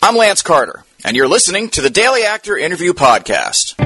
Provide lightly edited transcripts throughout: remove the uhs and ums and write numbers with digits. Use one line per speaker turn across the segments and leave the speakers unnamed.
I'm Lance Carter, and you're listening to the Daily Actor Interview Podcast.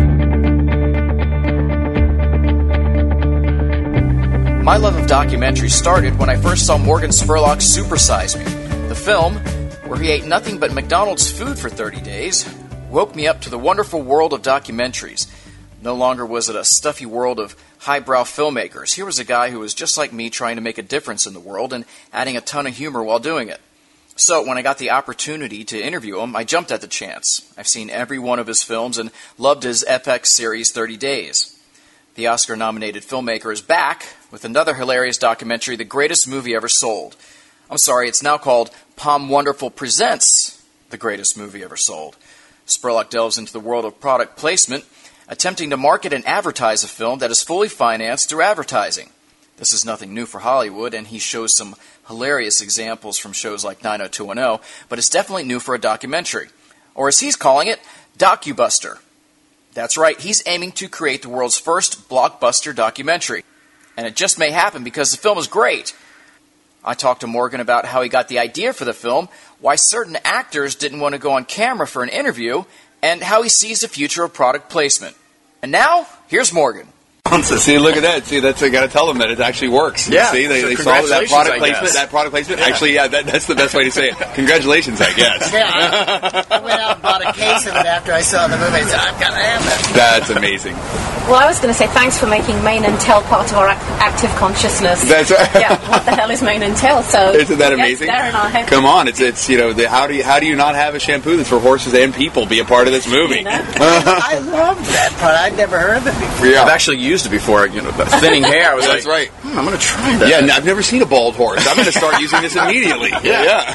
My love of documentaries started when I first saw Morgan Spurlock's Super Size Me. The film, where he ate nothing but McDonald's food for 30 days, woke me up to the wonderful world of documentaries. No longer was it a stuffy world of highbrow filmmakers. Here was a guy who was just like me, trying to make a difference in the world and adding a ton of humor while doing it. So when I got the opportunity to interview him, I jumped at the chance. I've seen every one of his films and loved his FX series 30 Days. The Oscar-nominated filmmaker is back with another hilarious documentary, The Greatest Movie Ever Sold. I'm sorry, it's now called Palm Wonderful Presents The Greatest Movie Ever Sold. Spurlock delves into the world of product placement, attempting to market and advertise a film that is fully financed through advertising. This is nothing new for Hollywood, and he shows some hilarious examples from shows like 90210, but it's definitely new for a documentary. Or as he's calling it, Docubuster. That's right, he's aiming to create the world's first blockbuster documentary. And it just may happen because the film is great. I talked to Morgan about how he got the idea for the film, why certain actors didn't want to go on camera for an interview, and how he sees the future of product placement. And now, here's Morgan.
See, look at that. See, that's I got to tell them that it actually works.
Yeah.
See, they saw that product placement. That product placement. Yeah. Actually, yeah, that's the best way to say it. Congratulations, I guess.
Yeah, I went out and bought a case of it after I saw the movie. I said, I've got to have it.
That's amazing.
Well, I was going to say thanks for making Mane and Tell part of our active consciousness.
That's right.
Yeah, what the hell is Mane and Tell? So
isn't that amazing?
There in our head.
Come on, it's how do you not have a shampoo that's for horses and people be a part of this movie?
You know?
I loved that part. I'd never heard of it before.
Yeah.
I've actually used it before, thinning hair. I was
That's right.
I'm going to try that.
Yeah, I've never seen a bald horse. I'm going to start using this immediately. Yeah.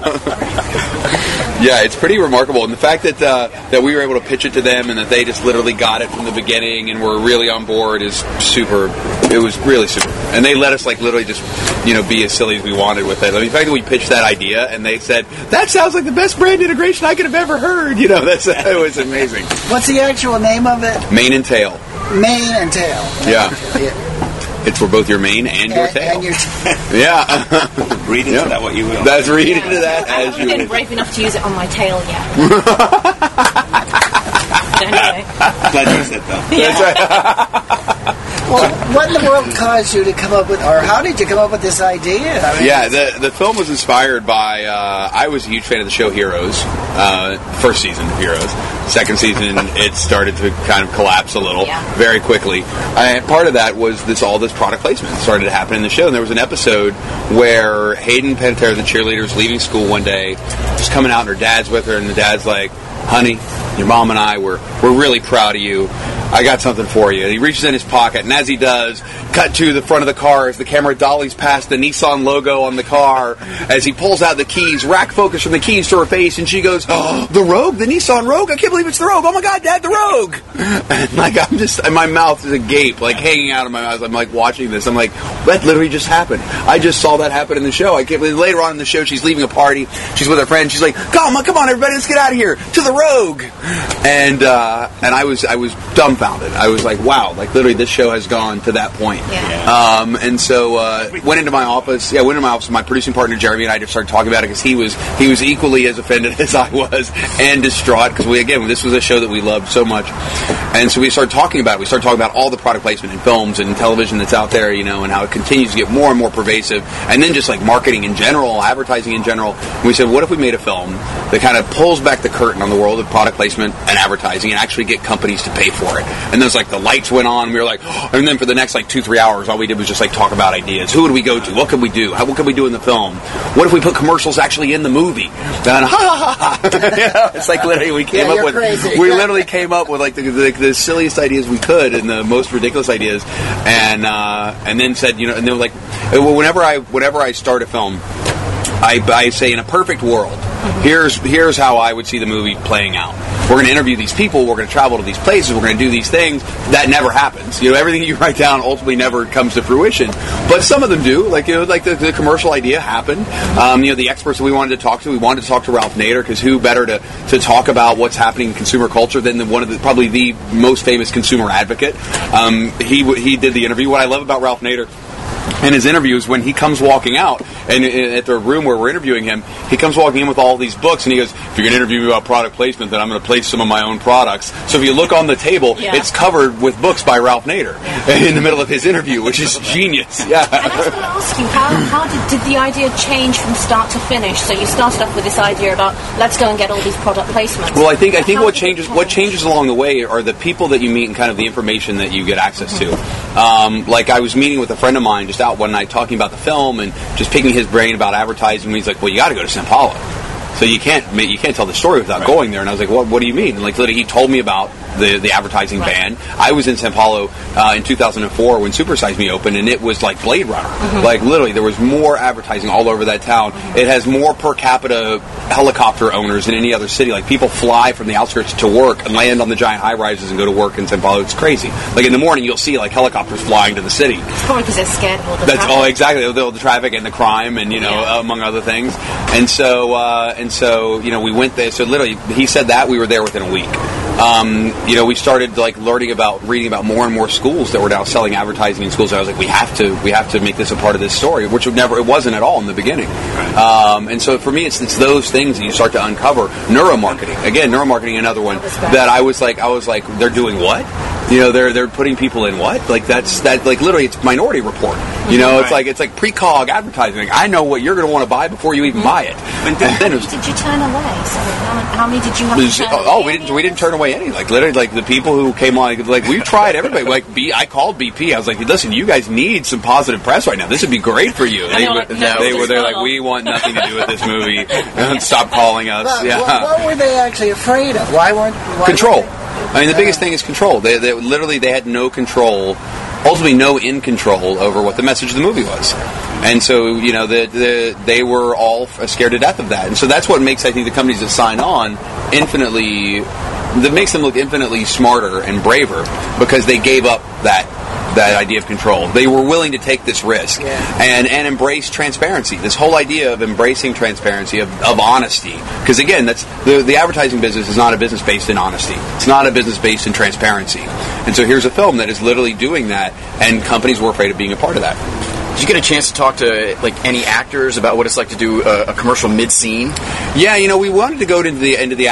Yeah, it's pretty remarkable. And the fact that we were able to pitch it to them and that they just literally got it from the beginning and were really on board is super. It was really super. And they let us literally just, be as silly as we wanted with it. I mean, the fact that we pitched that idea and they said, that sounds like the best brand integration I could have ever heard. It was amazing.
What's the actual name of it?
Mane and Tail.
Mane and Tail.
Yeah. It's for both your mane and your tail.
And your
yeah.
Read into that what you will.
That's read into that
I
as you
haven't been
will.
brave enough to use it on my tail yet. Anyway.
Glad you said that.
Yeah.
Well, what in the world caused you to come up with, or how did you come up with this idea? I mean,
Yeah, the film was inspired by, I was a huge fan of the show Heroes, first season of Heroes. Second season, it started to kind of collapse a little very quickly. And part of that was all this product placement started to happen in the show. And there was an episode where Hayden Panettiere, the cheerleader, is leaving school one day, just coming out, and her dad's with her, and the dad's like, honey, your mom and I, we're really proud of you. I got something for you. And he reaches in his pocket, and as he does, cut to the front of the car as the camera dollies past the Nissan logo on the car. As he pulls out the keys, rack focus from the keys to her face, and she goes, oh, the Rogue, the Nissan Rogue? I can't believe it's the Rogue. Oh my God, Dad, the Rogue! And and my mouth is agape, hanging out of my mouth. I'm watching this. I'm like, that literally just happened. I just saw that happen in the show. I can't believe later on in the show, she's leaving a party. She's with her friend. She's like, come on, everybody, let's get out of here to the Rogue. And I was dumbfounded. I was like, wow, literally this show has gone to that point.
Yeah.
And so went into my office. Yeah, went into my office. My producing partner Jeremy and I just started talking about it because he was equally as offended as I was and distraught because this was a show that we loved so much. And so we started talking about it. We started talking about all the product placement in films and television that's out there, and how it continues to get more and more pervasive. And then just marketing in general, advertising in general. And we said, what if we made a film that kind of pulls back the curtain on the world of product placement and advertising and actually get companies to pay for it? And there's the lights went on. We were like, oh, and then for the next 2-3 hours, all we did was just talk about ideas. Who would we go to? What could we do? What could we do in the film? What if we put commercials actually in the movie? And it's literally we came up with.
Crazy.
We literally came up with the silliest ideas we could and the most ridiculous ideas, and then said and then whenever I start a film, I say in a perfect world, here's how I would see the movie playing out. We're going to interview these people. We're going to travel to these places. We're going to do these things. That never happens. Everything you write down ultimately never comes to fruition. But some of them do. The commercial idea happened. The experts that we wanted to talk to Ralph Nader, because who better to talk about what's happening in consumer culture than one of probably the most famous consumer advocate. He did the interview. What I love about Ralph Nader And his interviews, when he comes walking out, and at the room where we're interviewing him, he comes walking in with all these books, and he goes, if you're going to interview me about product placement, then I'm going to place some of my own products. So if you look on the table, it's covered with books by Ralph Nader in the middle of his interview, which is genius. Yeah.
And I was going to ask you, how did the idea change from start to finish? So you started off with this idea about, let's go and get all these product placements.
Well, I think what changes along the way are the people that you meet and kind of the information that you get access to. Like I was meeting with a friend of mine just out one night talking about the film and just picking his brain about advertising. And he's like, well, you got to go to Sao Paulo. So you can't tell the story without going there. And I was like, what do you mean? And like literally he told me about the advertising ban. I was in Sao Paulo in 2004 when Super Size Me opened, and it was like Blade Runner. Like literally there was more advertising all over that town. It has more per capita helicopter owners than any other city. Like people fly from the outskirts to work and land on the giant high rises and go to work in Sao Paulo. It's crazy. Like in the morning you'll see like helicopters flying to the city.
It's probably because they're scared of all the traffic.
Oh, exactly. The traffic and the crime and among other things. And so we went there. So literally he said that we were there within a week. We started like reading about more and more schools that were now selling advertising in schools. And I was like, we have to make this a part of this story, which it wasn't at all in the beginning. And so for me, it's those things that you start to uncover. Neuromarketing, another one that I was like, they're doing what? They're putting people in what? Like that like literally it's Minority Report. It's like precog advertising. I know what you're going to want to buy before you even buy it.
How many did you turn away? How many did you have to turn away?
We didn't turn away any. Like literally, like the people who came on, like we've tried everybody. Like I called BP. I was like, listen, you guys need some positive press right now. This would be great for you. They're like, we want nothing to do with this movie. Stop calling us.
What were they actually afraid of? Why
control? The biggest thing is control. They literally had no control, ultimately no in control over what the message of the movie was. And so, they were all scared to death of that. And so that's what makes, I think, the companies that sign on that makes them look infinitely smarter and braver, because they gave up that idea of control. They were willing to take this risk and embrace transparency. This whole idea of embracing transparency, of honesty. Because again, that's the advertising business is not a business based in honesty. It's not a business based in transparency. And so here's a film that is literally doing that, and companies were afraid of being a part of that.
Did you get a chance to talk to any actors about what it's like to do a commercial mid-scene?
Yeah, we wanted to go into the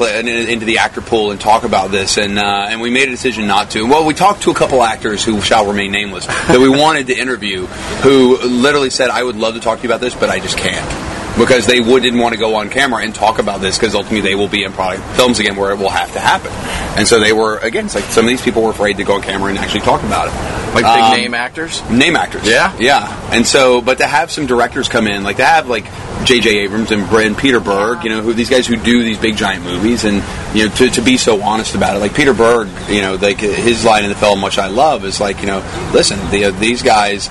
actor pool and talk about this, and we made a decision not to. Well, we talked to a couple actors who shall remain nameless that we wanted to interview, who literally said, "I would love to talk to you about this, but I just can't." Because they didn't want to go on camera and talk about this, because ultimately they will be in product films again where it will have to happen. And so they were, again, it's like some of these people were afraid to go on camera and actually talk about it.
Like big name actors?
Name actors.
Yeah?
Yeah. And so, but to have some directors come in, like to have like J.J. Abrams and Peter Berg, who these guys who do these big giant movies, and to be so honest about it. Like Peter Berg, like his line in the film, which I love, is like, listen, these guys,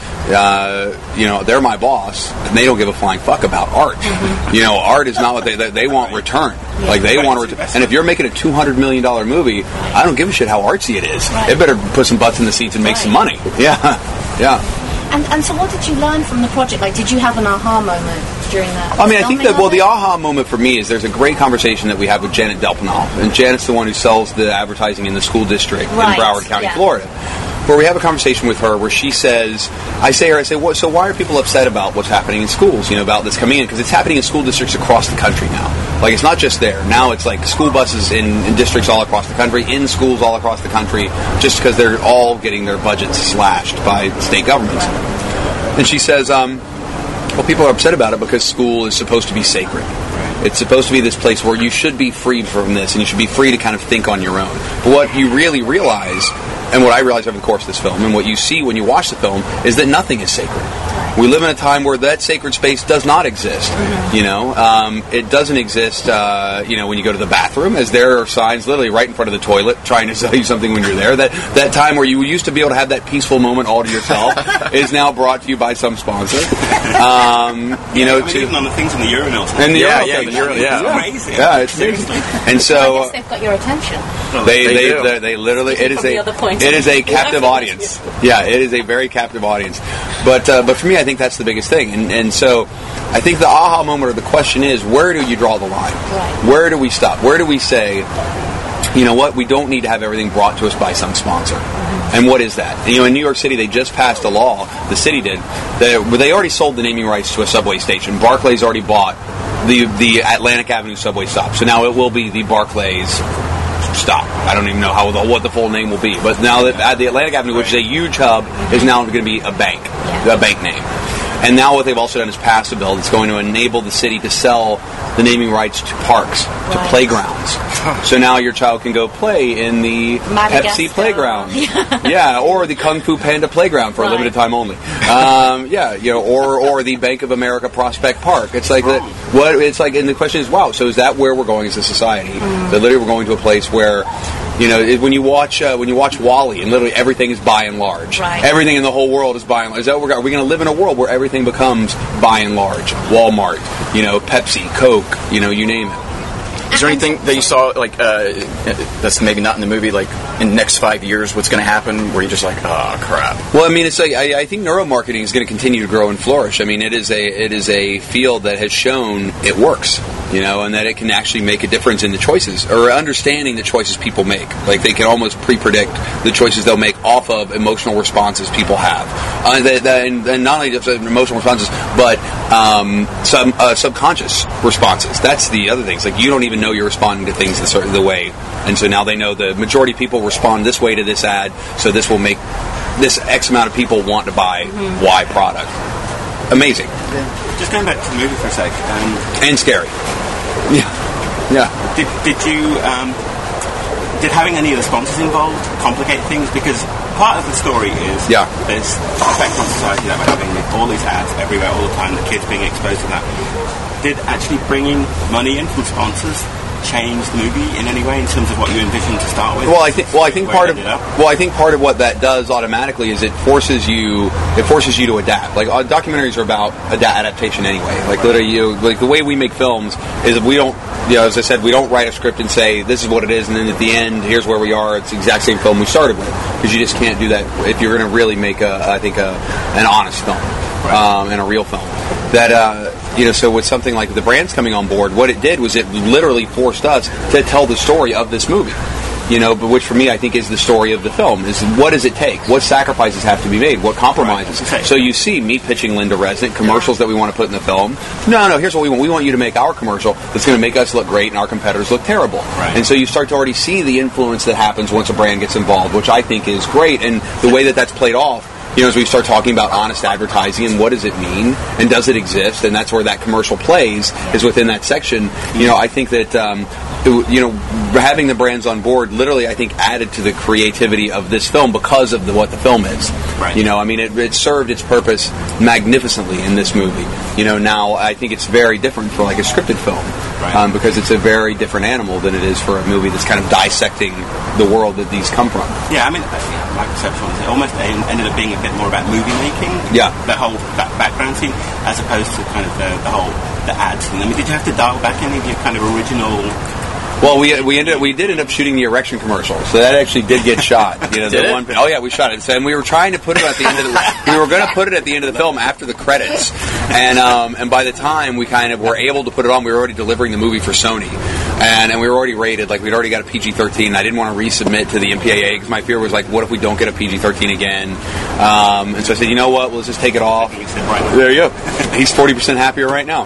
they're my boss, and they don't give a flying fuck about art. Art is not what they want return. Like they want to return. And if you're making a $200 million movie, I don't give a shit how artsy it is. They better put some butts in the seats and make some money. Yeah.
And so what did you learn from the project? Like, did you have an aha moment during that?
I think that, the aha moment for me is there's a great conversation that we have with Janet Delpinal. And Janet's the one who sells the advertising in the school district in Broward County, Florida. Where we have a conversation with her where she says, I say, what, so why are people upset about what's happening in schools, about this coming in? Because it's happening in school districts across the country now. Like, it's not just there. Now it's like school buses in districts all across the country, in schools all across the country, just because they're all getting their budgets slashed by state governments. And she says, people are upset about it because school is supposed to be sacred. It's supposed to be this place where you should be freed from this, and you should be free to kind of think on your own. But what you really realize, and what I realized over the course of this film, and what you see when you watch the film, is that nothing is sacred. We live in a time where that sacred space does not exist. It doesn't exist. When you go to the bathroom, as there are signs literally right in front of the toilet trying to sell you something when you're there. That time where you used to be able to have that peaceful moment all to yourself is now brought to you by some sponsor.
Even on the things in the urinals.
And the
it's crazy.
Yeah, it's seriously. And so
I guess they've got your attention.
They literally. It is a captive audience. Yeah, it is a very captive audience. But for me, I think that's the biggest thing. And so I think the aha moment or the question is, where do you draw the line? Right. Where do we stop? Where do we say, you know what, we don't need to have everything brought to us by some sponsor. And what is that? And, in New York City, they just passed a law, the city did, they already sold the naming rights to a subway station. Barclays already bought the Atlantic Avenue subway stop. So now it will be the Barclays stop. I don't even know what the full name will be. But now that the Atlantic Avenue, which is a huge hub, is now going to be a bank name. And now what they've also done is pass a bill that's going to enable the city to sell the naming rights to parks, to playgrounds. So now your child can go play in the Pepsi playground. Or the Kung Fu Panda playground for a limited time only. Or the Bank of America Prospect Park. It's like and the question is, wow, so is that where we're going as a society? That literally we're going to a place where, when you watch WALL-E, and literally everything is by and large. Right. Everything in the whole world is by and large. Is that what are we going to live in a world where everything becomes by and large? Walmart, Pepsi, Coke, you name it.
Is there anything that you saw, that's maybe not in the movie, like, in the next 5 years, what's going to happen, where you're just like, oh, crap?
Well, I mean, it's like, I think neuromarketing is going to continue to grow and flourish. I mean, it is a field that has shown it works, and that it can actually make a difference in the choices, or understanding the choices people make. Like, they can almost pre-predict the choices they'll make off of emotional responses people have. And not only just emotional responses, but subconscious responses. That's the other thing. It's like, you don't even know you're responding to things the way, and so now they know the majority of people respond this way to this ad, so this will make this X amount of people want to buy Y product. Amazing.
Yeah. Just going back to the movie for a sec.
And scary. Yeah.
Did having any of the sponsors involved complicate things? Because part of the story is there's effect on society that we're having with all these ads everywhere all the time, the kids being exposed to that. Did actually bringing money in from sponsors change the movie in any way in terms of what you envisioned to start with?
I think part of what that does automatically is it forces you to adapt. Like, documentaries are about adaptation anyway. Like, literally, the way we make films is we don't, as I said, we don't write a script and say this is what it is, and then at the end, here's where we are. It's the exact same film we started with, because you just can't do that if you're going to really make an honest film and a real film. That so with something like the brands coming on board, what it did was it literally forced us to tell the story of this movie. But which for me I think is the story of the film, is what does it take? What sacrifices have to be made? What compromises? Right. So you see me pitching Linda Resnick commercials that we want to put in the film. No, here's what we want. We want you to make our commercial that's going to make us look great and our competitors look terrible. Right. And so you start to already see the influence that happens once a brand gets involved, which I think is great. And the way that that's played off, as we start talking about honest advertising and what does it mean and does it exist, and that's where that commercial plays, is within that section. I think that having the brands on board literally, I think, added to the creativity of this film because of what the film is. Right. It served its purpose magnificently in this movie. Now I think it's very different for like a scripted film, because it's a very different animal than it is for a movie that's kind of dissecting the world that these come from.
Yeah, my perception was it almost ended up being a bit more about movie making.
Yeah.
That background scene, as opposed to kind of the ads. And did you have to dial back any of your kind of original?
Well, we did end up shooting the erection commercial, so that actually did get shot. Oh yeah, we shot it, and we were trying to put it at the end of we were going to put it at the end of the film after the credits, and by the time we kind of were able to put it on, we were already delivering the movie for Sony, and we were already rated, like we'd already got a PG-13. I didn't want to resubmit to the MPAA because my fear was like, what if we don't get a PG-13 again? And so I said, you know what, let's just take it off. There you go. He's 40% happier right now.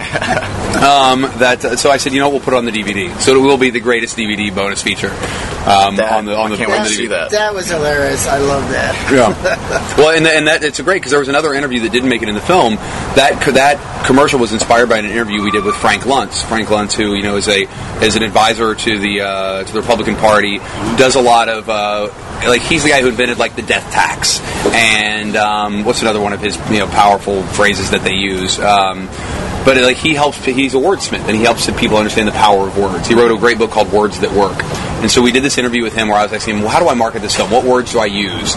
So I said, we'll put it on the DVD. So it will be the greatest DVD bonus feature on the DVD.
That was hilarious. I love that.
Yeah. Well, and that it's great because there was another interview that didn't make it in the film. That commercial was inspired by an interview we did with Frank Luntz. Frank Luntz, who is an advisor to the Republican Party, does a lot of he's the guy who invented like the death tax and what's another one of his powerful phrases that they use. But he's a wordsmith, and he helps people understand the power of words. He wrote a great book called Words That Work. And so we did this interview with him where I was asking him, well, how do I market this film? What words do I use?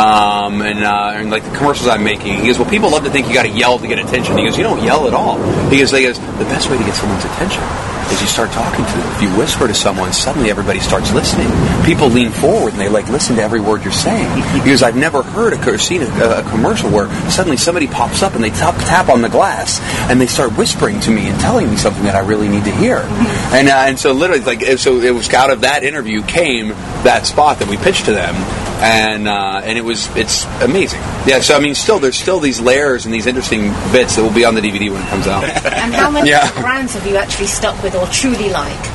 And like the commercials I'm making. He goes, well, people love to think you got to yell to get attention. He goes, you don't yell at all. He goes, the best way to get someone's attention is you start talking to them. If you whisper to someone, suddenly everybody starts listening. People lean forward and they listen to every word you're saying. Because I've never heard or seen a commercial where suddenly somebody pops up and they tap on the glass and they start whispering to me and telling me something that I really need to hear. And so literally, so it was out of that interview came that spot that we pitched to them. And it's amazing. Yeah, so I mean, there's still these layers and these interesting bits that will be on the DVD when it comes out.
And how many brands have you actually stuck with or truly like?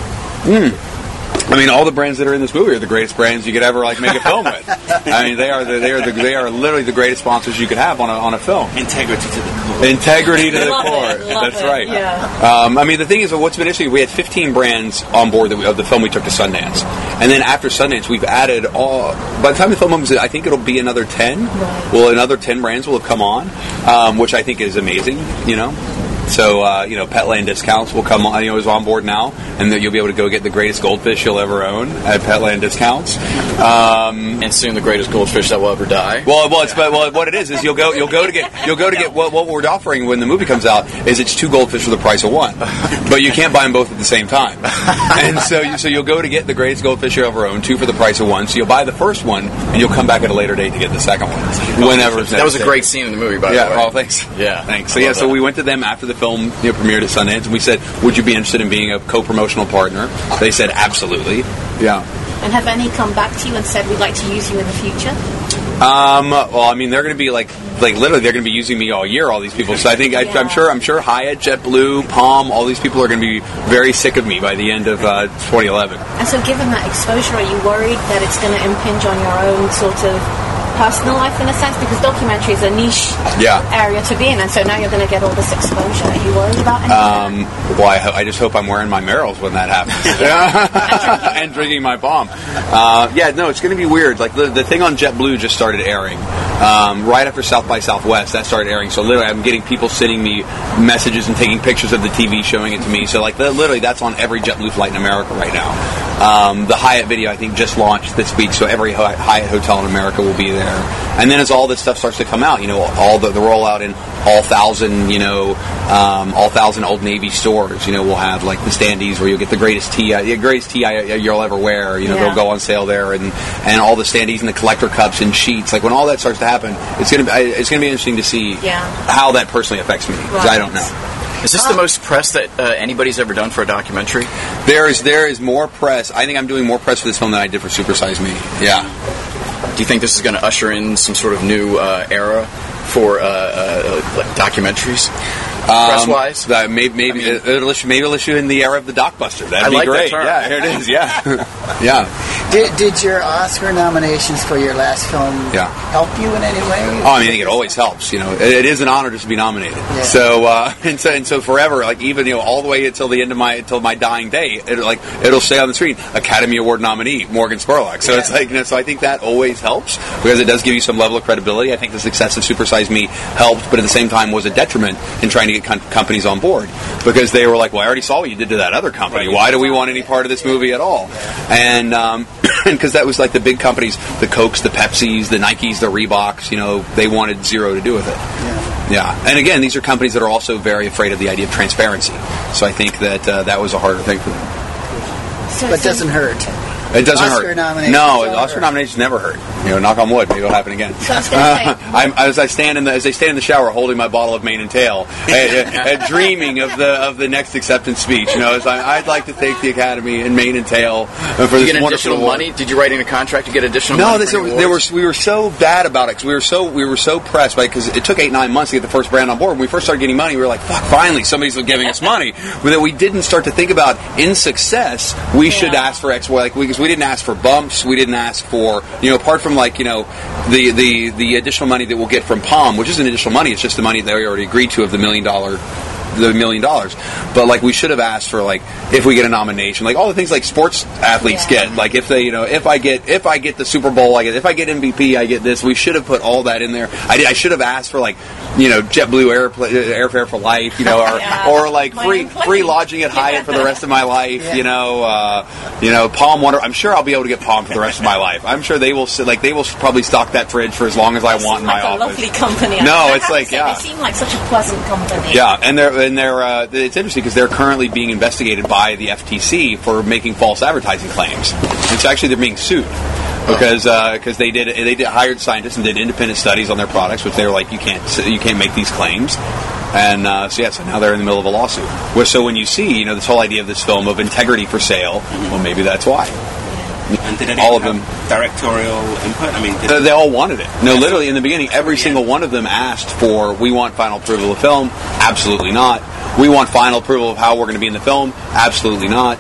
I mean, all the brands that are in this movie are the greatest brands you could ever make a film with. I mean, they are literally the greatest sponsors you could have on a film.
Integrity to the core.
Integrity to the core. That's right.
Yeah.
I mean, the thing is, what's been interesting, we had 15 brands on board of the film we took to Sundance, and then after Sundance, we've added by the time the film comes, I think it'll be another 10. Right. Well, another 10 brands will have come on, which I think is amazing. So, Petland discounts will come on, is on board now, and you'll be able to go get the greatest goldfish you'll ever own at Petland discounts.
And soon the greatest goldfish that will ever die.
Well, what it is you'll go to get what we're offering when the movie comes out is it's 2 goldfish for the price of 1, but you can't buy them both at the same time. And so you'll go to get the greatest goldfish you ever own, 2 for the price of 1. So you'll buy the first one, and you'll come back at a later date to get the second one. Whenever
that was a great scene in the movie, by the way.
Yeah. Oh, thanks.
Yeah.
Thanks. So we went to them after the film premiered at Sundance, and we said, would you be interested in being a co-promotional partner? They said, absolutely. Yeah.
And have any come back to you and said, we'd like to use you in the future?
Well, I mean, they're going to be like literally, they're going to be using me all year, all these people. So I think, I'm sure Hyatt, JetBlue, Palm, all these people are going to be very sick of me by the end of 2011.
And so given that exposure, are you worried that it's going to impinge on your own sort of personal life in a sense, because documentary is a niche area to be in, and so now you're going to get all this exposure. Are you worried about anything?
Well, I just hope I'm wearing my Merrells when that happens. And drinking my Palm. It's going to be weird. Like the thing on JetBlue just started airing right after South by Southwest. That started airing, so literally I'm getting people sending me messages and taking pictures of the TV, showing it to me. So literally that's on every JetBlue flight in America right now. The Hyatt video I think just launched this week, so every Hyatt hotel in America will be there. And then as all this stuff starts to come out, all the rollout in all 1,000 Old Navy stores, we'll have like the standees where you'll get the greatest tee you'll ever wear. They'll go on sale there, and all the standees and the collector cups and sheets. Like when all that starts to happen, it's gonna be interesting to see how that personally affects me, because I don't know.
Is this the most press that anybody's ever done for a documentary?
There is more press. I think I'm doing more press for this film than I did for Super Size Me. Yeah.
Do you think this is going to usher in some sort of new era for documentaries? Press-wise?
Maybe it'll issue in the era of the Docbuster. That'd be great.
That term.
Yeah, here it is. Yeah. Yeah.
Did your Oscar nominations for your last film help you in any way?
Oh, I think it always helps. It is an honor just to be nominated. Yeah. So and so forever, like even all the way until the end of my dying day, it'll say on the screen, Academy Award nominee Morgan Spurlock. So it's so I think that always helps, because it does give you some level of credibility. I think the success of Super Size Me helped, but at the same time was a detriment in trying to get companies on board, because they were like, well, I already saw what you did to that other company. Why do we want any part of this movie at all? And because that was like the big companies, the Cokes, the Pepsis, the Nikes, the Reeboks, they wanted zero to do with it. Yeah. And again, these are companies that are also very afraid of the idea of transparency. So I think that that was a harder thing for them.
But it doesn't hurt.
It doesn't
Oscar
hurt.
Nominations
Oscar nominations never hurt. Knock on wood. Maybe it'll happen again.
So as
I stand in the shower, holding my bottle of Mane and Tail, dreaming of the next acceptance speech. I'd like to thank the Academy and Mane and Tail for this wonderful award.
Money. Did you write in a contract to get additional money?
No, we were so bad about it, because we were so pressed because it took 8-9 months to get the first brand on board. When we first started getting money, we were like, fuck, finally somebody's giving us money. But that we didn't start to think about, in success, we should ask for X, because we didn't ask for bumps, we didn't ask for, apart from the additional money that we'll get from Palm, which isn't additional money, it's just the money that we already agreed to of the $1 million. But we should have asked for if we get a nomination, all the things sports athletes get, if they if I get the Super Bowl, if I get MVP, I get this. We should have put all that in there. I should have asked for JetBlue airfare for life, or free lodging at Hyatt for the rest of my life. Palm Wonder. I'm sure I'll be able to get Palm for the rest of my life. I'm sure they will probably stock that fridge for as long as I want in my office.
Lovely company.
No, it's
they seem like such a pleasant company.
Yeah, and it's interesting because they're currently being investigated by the FTC for making false advertising claims. It's actually they're being sued. Because they hired scientists and did independent studies on their products, which they were like, you can't make these claims, and so now they're in the middle of a lawsuit. So when you see this whole idea of this film of integrity for sale, well, maybe that's why.
And did all of them directorial input? I mean,
they all wanted it. No, literally in the beginning, every single one of them asked for, we want final approval of film. Absolutely not. We want final approval of how we're going to be in the film. Absolutely not.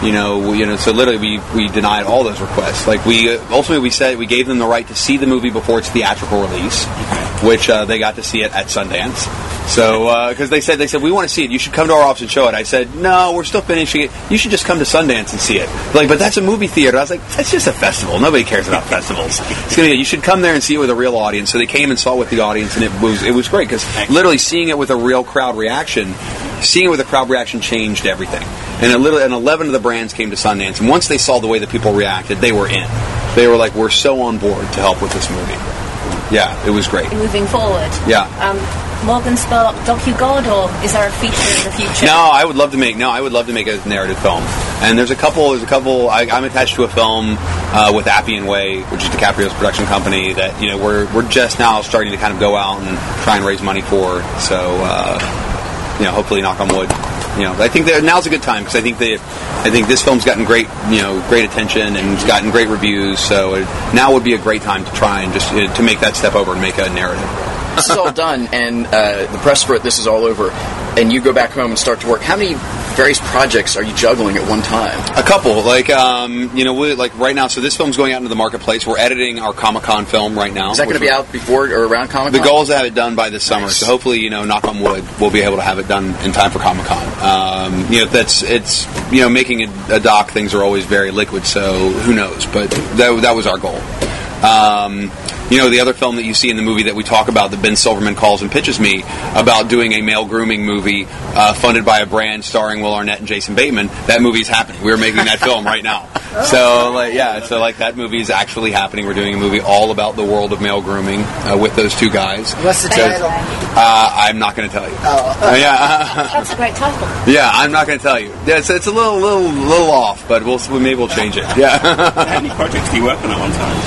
So literally we denied all those requests. Like we said we gave them the right to see the movie before its theatrical release, which they got to see it at Sundance. So because they said we want to see it, you should come to our office and show it. I said no, we're still finishing it. You should just come to Sundance and see it. Like, but that's a movie theater. I was like, that's just a festival. Nobody cares about festivals. You should come there and see it with a real audience. So they came and saw it with the audience, and it was great because literally seeing it with a real crowd reaction. Seeing it with a crowd reaction changed everything. And 11 of the brands came to Sundance, and once they saw the way that people reacted, they were in. They were like, we're so on board to help with this movie. Yeah, it was great.
Moving forward.
Yeah.
Morgan Spurlock, docu-god, or is there a feature in the future?
No, I would love to make a narrative film. And there's a couple. I'm attached to a film with Appian Way, which is DiCaprio's production company. That we're just now starting to kind of go out and try and raise money for. So hopefully, knock on wood. I think that now's a good time because I think this film's gotten great attention and it's gotten great reviews. So now would be a great time to try and just to make that step over and make a narrative.
This is all done, and the press for it. This is all over, and you go back home and start to work. How many various projects are you juggling at one time?
A couple, like right now. So this film's going out into the marketplace. We're editing our Comic-Con film right now.
Is that going to be out before or around Comic-Con?
The goal is to have it done by this summer. Nice. So hopefully, knock on wood, we'll be able to have it done in time for Comic-Con. Making a doc. Things are always very liquid, so who knows? But that was our goal. The other film that you see in the movie that we talk about, that Ben Silverman calls and pitches me about doing a male grooming movie funded by a brand starring Will Arnett and Jason Bateman. That movie's happening. We're making that film right now. So that movie is actually happening. We're doing a movie all about the world of male grooming with those two guys.
What's the title?
I'm not going to tell you.
That's a great title.
Yeah, I'm not going to tell you. Yeah, it's a little off, but maybe we'll change it. Yeah.
How many projects do you work on at one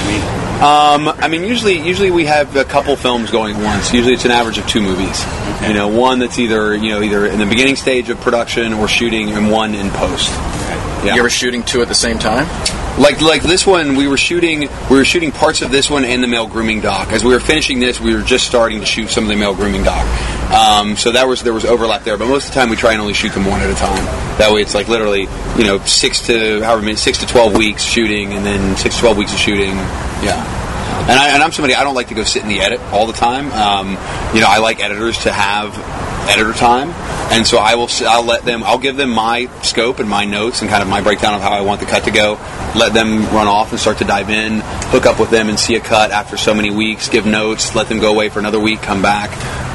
time?
Usually we have a couple films going at once. Usually it's an average of 2 movies. Okay. One that's either in the beginning stage of production or shooting, and one in post.
Okay. Yeah. You ever shooting 2 at the same time?
Like this one, we were shooting parts of this one and the male grooming doc. As we were finishing this, we were just starting to shoot some of the male grooming doc. So there was overlap there, but most of the time we try and only shoot them one at a time. That way, it's like literally 6 to 12 weeks shooting, and then 6 to 12 weeks of shooting. Yeah. And I'm somebody, I don't like to go sit in the edit all the time. I like editors to have editor time, and so I'll give them my scope and my notes and kind of my breakdown of how I want the cut to go. Let them run off and start to dive in, hook up with them and see a cut after so many weeks, give notes, let them go away for another week, come back.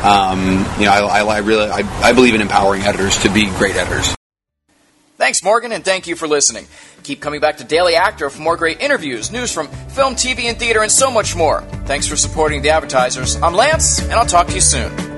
I believe in empowering editors to be great editors.
Thanks, Morgan, and thank you for listening. Keep coming back to Daily Actor for more great interviews, news from film, TV, and theater, and so much more. Thanks for supporting the advertisers. I'm Lance, and I'll talk to you soon.